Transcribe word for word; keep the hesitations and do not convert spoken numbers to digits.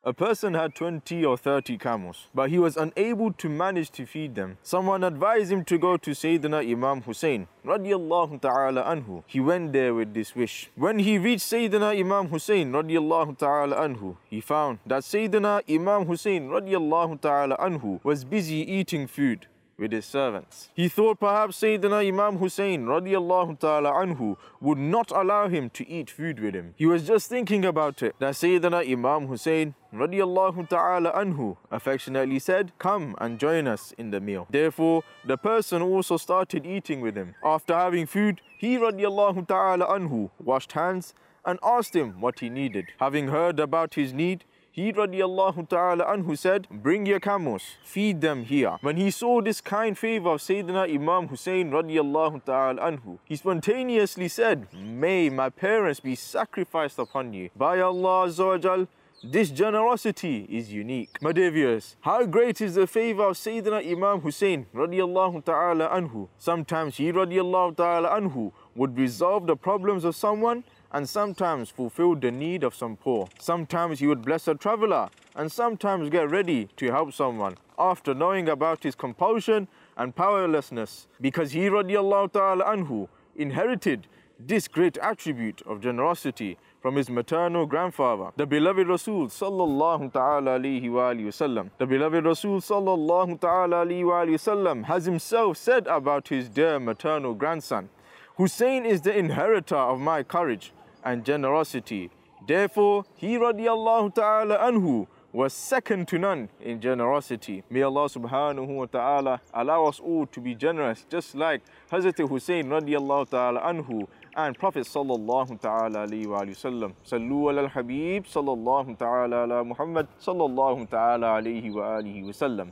A person had twenty or thirty camels, but he was unable to manage to feed them. Someone advised him to go to Sayyidina Imam Hussein radiyallahu ta'ala anhu. He went there with this wish. When he reached Sayyidina Imam Hussein radiyallahu ta'ala anhu, he found that Sayyidina Imam Hussein radiyallahu ta'ala anhu was busy eating food with his servants. He thought perhaps Sayyidina Imam Hussein radiyallahu ta'ala anhu would not allow him to eat food with him. He was just thinking about it, that Sayyidina Imam Hussein radiyallahu ta'ala anhu affectionately said, "Come and join us in the meal." Therefore, the person also started eating with him. After having food, he radiyallahu ta'ala anhu washed hands and asked him what he needed. Having heard about his need, he radiyallahu ta'ala anhu said, "Bring your camels, feed them here." When he saw this kind favor of Sayyidina Imam Hussein radiyallahu ta'ala anhu, he spontaneously said, "May my parents be sacrificed upon you. By Allah Azza wa Jal, this generosity is unique." My dear viewers, how great is the favor of Sayyidina Imam Hussein radiyallahu ta'ala anhu. Sometimes he radiyallahu ta'ala anhu would resolve the problems of someone and sometimes fulfill the need of some poor. Sometimes he would bless a traveler and sometimes get ready to help someone after knowing about his compulsion and powerlessness, because he radiyallahu ta'ala anhu inherited this great attribute of generosity from his maternal grandfather, the beloved Rasul sallallahu ta'ala alayhi wa alihi wasallam. The beloved Rasul sallallahu ta'ala alayhi wa alihi wasallam has himself said about his dear maternal grandson, "Hussein is the inheritor of my courage and generosity." Therefore, he radiyallahu ta'ala anhu was second to none in generosity. May Allah subhanahu wa ta'ala allow us all to be generous, just like Hazrat Hussein radiyallahu ta'ala anhu and Prophet sallallahu ta'ala alayhi wa sallam. Sallu ala al-Habib sallallahu ta'ala ala Muhammad sallallahu ta'ala alayhi wa alihi wa sallam.